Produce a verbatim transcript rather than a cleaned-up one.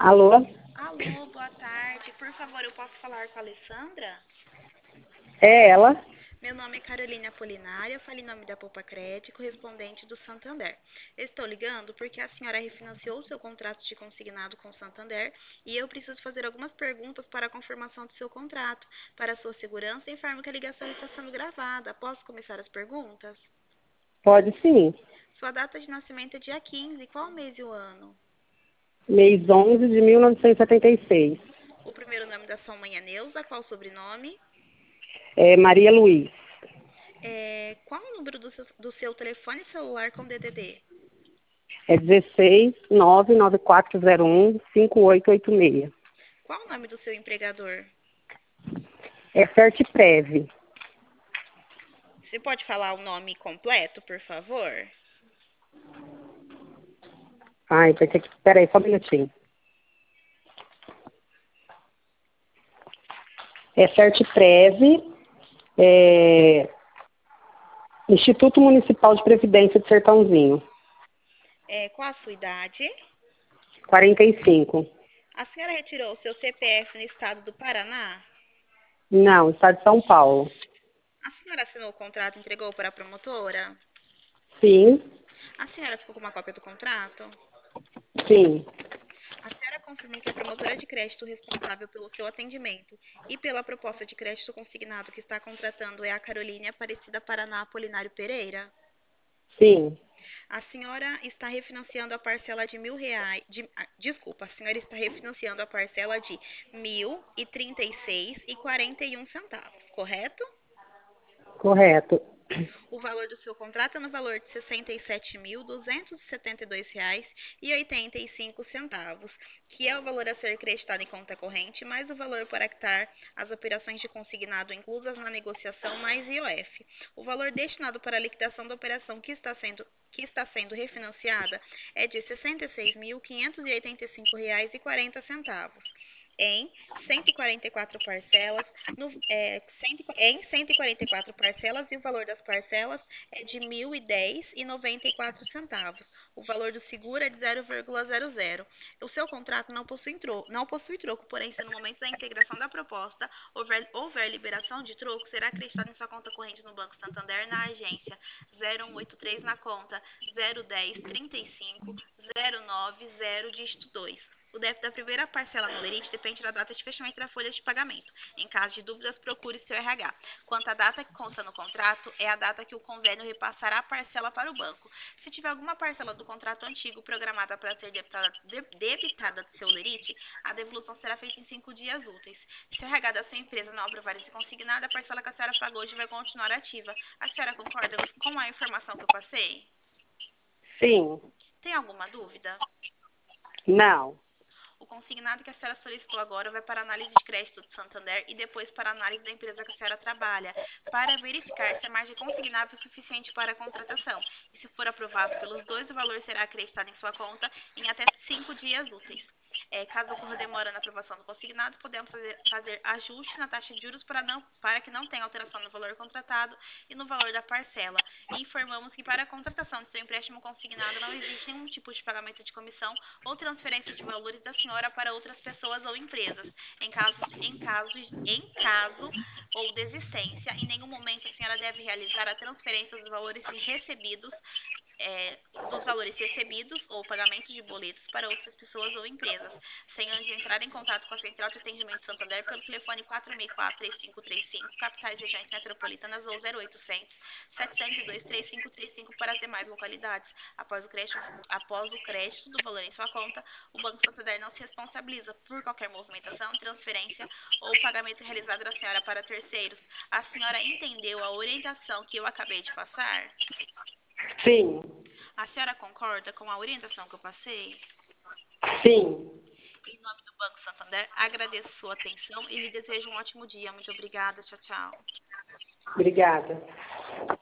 Alô? Alô, boa tarde. Por favor, eu posso falar com a Alessandra? É ela? Meu nome é Carolina Apolinária, eu falo em nome da Poupa Crédito, correspondente do Santander. Eu estou ligando porque a senhora refinanciou o seu contrato de consignado com o Santander e eu preciso fazer algumas perguntas para a confirmação do seu contrato. Para a sua segurança, informo que a ligação está sendo gravada. Posso começar as perguntas? Pode sim. Sua data de nascimento é dia quinze. Qual o mês e o ano? Mês onze de mil novecentos e setenta e seis. O primeiro nome da sua mãe é Neuza. Qual o sobrenome? É Maria Luiz. É, qual o número do seu, do seu telefone celular com D D D? É dezesseis nove nove quatro zero um cinco oito oito seis. Qual o nome do seu empregador? É Certprev. Você pode falar o nome completo, por favor? Ai, vai ter que... Peraí, só um minutinho. É Certprev, é... Instituto Municipal de Previdência de Sertãozinho. É, qual a sua idade? quarenta e cinco. A senhora retirou o seu C P F no estado do Paraná? Não, estado de São Paulo. A senhora assinou o contrato e entregou para a promotora? Sim, A senhora ficou com uma cópia do contrato? sim, A senhora confirma que a promotora de crédito responsável pelo seu atendimento e pela proposta de crédito consignado que está contratando é a Carolina Aparecida Paraná Apolinário Pereira? sim. A senhora está refinanciando a parcela de mil reais. De, ah, desculpa, a senhora está refinanciando a parcela de mil e trinta e seis e quarenta e um centavos, correto? Correto. O valor do seu contrato é no valor de sessenta e sete mil duzentos e setenta e dois reais e oitenta e cinco centavos, que é o valor a ser creditado em conta corrente, mais o valor para quitar as operações de consignado inclusas na negociação, mais I O F. O valor destinado para a liquidação da operação que está sendo que está sendo refinanciada é de sessenta e seis mil quinhentos e oitenta e cinco reais e quarenta centavos em cento e quarenta e quatro parcelas, no, é, cem, em cento e quarenta e quatro parcelas e o valor das parcelas é de mil e dez reais e noventa e quatro centavos. O valor do seguro é de zero vírgula zero zero. O seu contrato não possui, troco, não possui troco, porém, se no momento da integração da proposta houver, houver liberação de troco, será acreditado em sua conta corrente no Banco Santander na agência zero um oito três na conta zero um zero trinta e cinco zero nove zero dígito dois. O débito da primeira parcela no lerite depende da data de fechamento da folha de pagamento. Em caso de dúvidas, procure seu R H. Quanto à data que consta no contrato, é a data que o convênio repassará a parcela para o banco. Se tiver alguma parcela do contrato antigo programada para ser debitada, debitada do seu lerite, a devolução será feita em cinco dias úteis. Se o R H da sua empresa não aprovar esse consignado, a parcela que a senhora pagou hoje vai continuar ativa. A senhora concorda com a informação que eu passei? Sim. Tem alguma dúvida? Não. O consignado que a senhora solicitou agora vai para a análise de crédito do Santander e depois para a análise da empresa que a senhora trabalha, para verificar se a margem consignada é suficiente para a contratação. E se for aprovado pelos dois, o valor será acreditado em sua conta em até cinco dias úteis. É, caso ocorra demora na aprovação do consignado, podemos fazer, fazer ajuste na taxa de juros para, não, para que não tenha alteração no valor contratado e no valor da parcela. E informamos que para a contratação de seu empréstimo consignado não existe nenhum tipo de pagamento de comissão ou transferência de valores da senhora para outras pessoas ou empresas. Em caso, em caso, em caso ou desistência, em nenhum momento a senhora deve realizar a transferência dos valores recebidos é, dos valores recebidos ou pagamento de boletos para outras pessoas ou empresas, sem antes entrar em contato com a Central de Atendimento Santander pelo telefone quatro seis quatro, três cinco três cinco, capitais e regiões metropolitanas ou zero oitocentos, setecentos e dois, três cinco três cinco para as demais localidades. Após o crédito, após o crédito do valor em sua conta, o Banco Santander não se responsabiliza por qualquer movimentação, transferência ou pagamento realizado da senhora para terceiros. A senhora entendeu a orientação que eu acabei de passar? Sim. A senhora concorda com a orientação que eu passei? Sim. Em nome do Banco Santander, agradeço sua atenção e lhe desejo um ótimo dia. Muito obrigada. Tchau, tchau. Obrigada.